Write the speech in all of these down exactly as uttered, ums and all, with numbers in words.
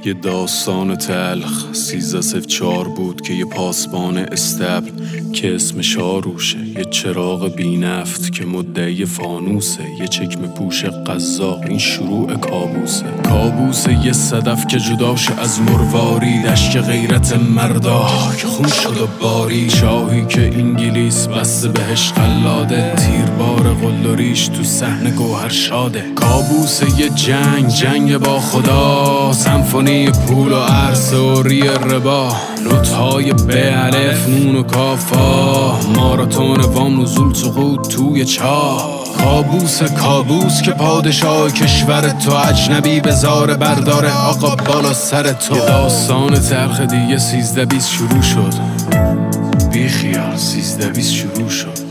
یه داستان تلخ سیزده صفر چهار بود که یه پاسبان استبل که اسمش آروشه، یه چراغ بی نفت که مدعی فانوسه، یه چکمه پوش قزاق، این شروع کابوسه. کابوسه یه صدف که جداشه از مرواری، دشت غیرت مردا که خون شد و باری، شاهی که انگلیس بسته بهش قلاده، تیربار قلدریش تو صحنه گوهر شاده. کابوسه یه جنگ جنگ با خدا، سمفونی پول و عرصه و ری ربا، نوت‌های به الف نون و کافا، ماراتون وام نزول سقوط توی چاه. کابوس کابوس که پادشاه کشور تو اجنبی بزار برداره آقا بالا سر تو. یه داستان تلخ دیگه سیزده بیست شروع شد، بی خیال سیزده بیست شروع شد.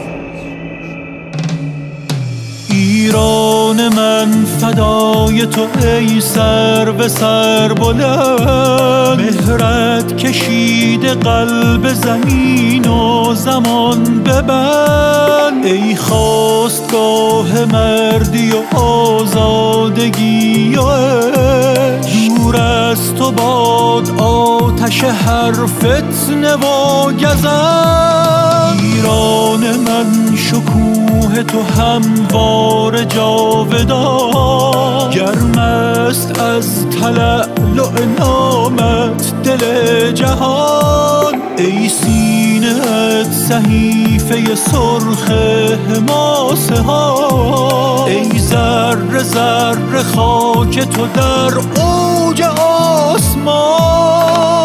ایران من فدای تو ای سر به سر بلند، مهرت کشیده قلب زمین و زمان ببند. ای خواستگاه مردی و آزادگی و عشق، دور از تو باد آتش هر فتنه و گزند. ایران من شکوه تو هموار جاودان، گرم است از تلألؤ نامت دل جهان. ای سینه‌ات صحیفه سرخ حماسه ها، ای ذره ذره خاک تو در اوج آسمان.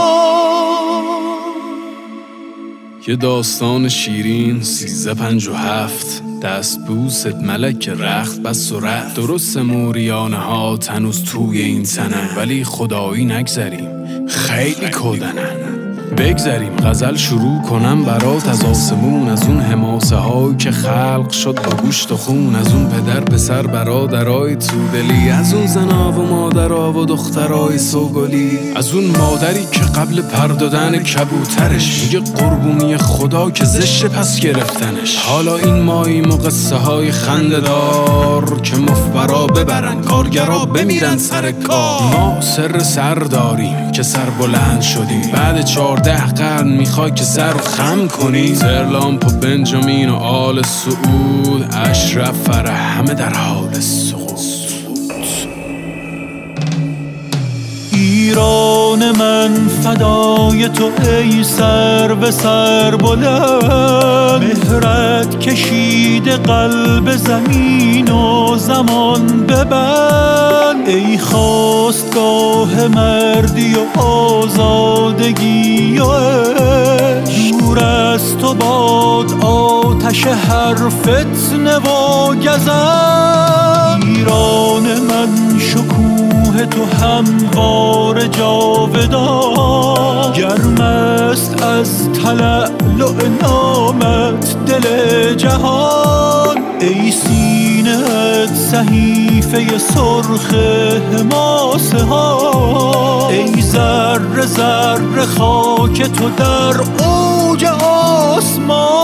یه داستان شیرین سیزده پنج و هفت، دست بوست ملک رخت بس و رفت. درست موریانه ها هنوز توی این تنن، ولی خدایی نگذریم خیلی کودنن. بگذریم غزل شروع کنم برات از آسمون، از اون حماسه هایی که خلق شد با گوشت و خون، از اون پدر پسر برادرای تودلی، از اون زنا و مادرها و دخترای سوگلی، از اون مادری که قبل پردادن کبوترش میگه قربونی خدا که زشت پس گرفتنش. حالا این ماییم و قصه های خنده دار که مفبرا ببرن کارگرا بمیرن سر کار. ما سر سر داریم که سر بلند شدیم، بعد چهارده قرن میخوای که سر رو خم کنی. زرلامپ و بنجامین و آل سعود، اشرف فرح همه در حال سقوط. ایران من فدای تو ای سر به سر بلند، مهرت کشیده قلب زمین و زمان ببند. ای خواستگاه مردی و آزادگی و عشق، دور از تو باد آتش هر فتنه و گزند. ایران من شکوه تو هموار جاودان، گرم است از تلألؤ نامت دل جهان. ای سینه‌ات صحیفه سرخ حماسه ها، ای ذره ذره خاک تو در اوج آسمان.